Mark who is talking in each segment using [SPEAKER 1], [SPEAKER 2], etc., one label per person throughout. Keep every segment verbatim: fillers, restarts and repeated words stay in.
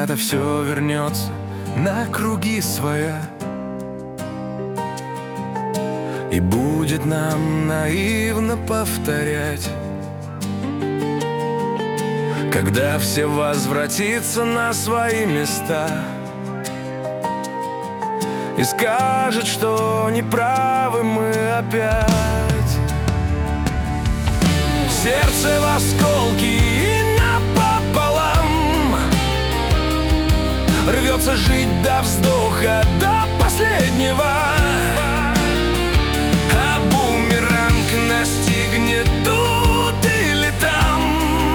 [SPEAKER 1] Когда-то все вернется на круги своя, и будет нам наивно повторять. Когда все возвратится на свои места и скажет, что неправы мы опять. Сердце в осколки и напополам, рвется жить до вздоха, до последнего. А бумеранг настигнет тут или там.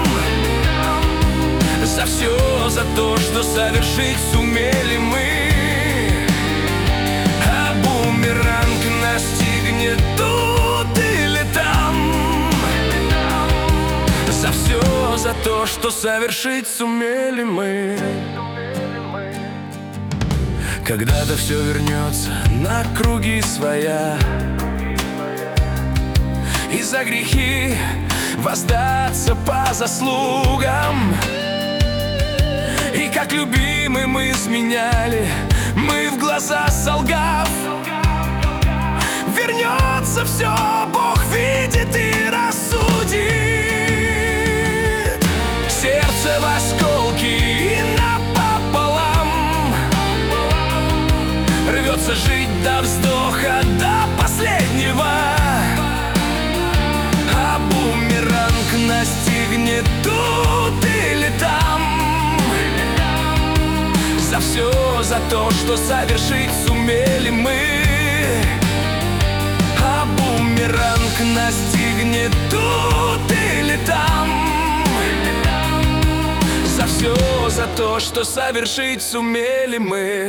[SPEAKER 1] За все, за то, что совершить сумели мы. А бумеранг настигнет тут или там. За все, за то, что совершить сумели мы. Когда-то все вернется на круги своя, и за грехи воздаться по заслугам. И как любимый мы изменяли, мы в глаза солгав. Вернется все, Бог видит и рассудит. Сердце в осколки и напополам, рвется жить до вздоха, до последнего. А бумеранг настигнет тут или там. За все, за то, что совершить сумели мы. А бумеранг настигнет тут или там. За все, за то, что совершить сумели мы.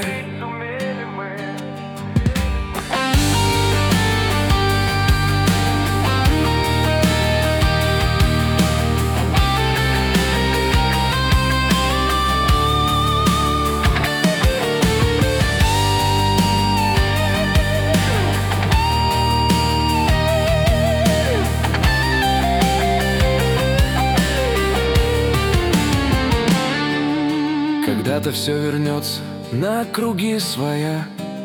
[SPEAKER 1] Когда-то все вернется на круги своя.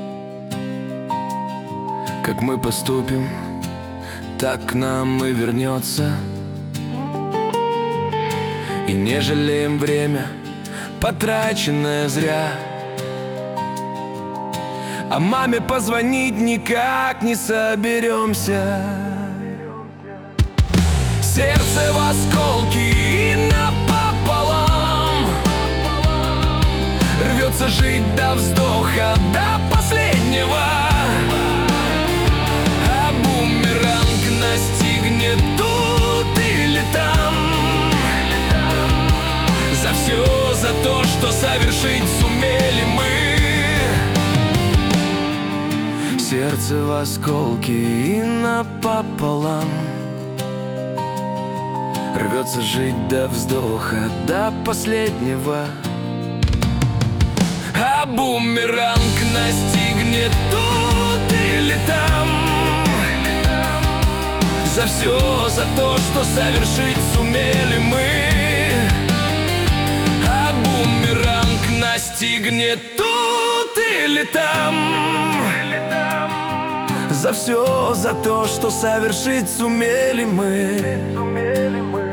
[SPEAKER 1] Как мы поступим, так к нам и вернется. И не жалеем время, потраченное зря. А маме позвонить никак не соберемся. Сердце в осколки и напополам, рвется жить до вздоха, до последнего. А бумеранг настигнет тут или там. За все, за то, что совершить сумели мы. Сердце в осколки и напополам, рвется жить до вздоха, до последнего. А бумеранг настигнет тут или там. За все, за то, что совершить сумели мы. А бумеранг настигнет тут или там. За все, за то, что совершить сумели мы.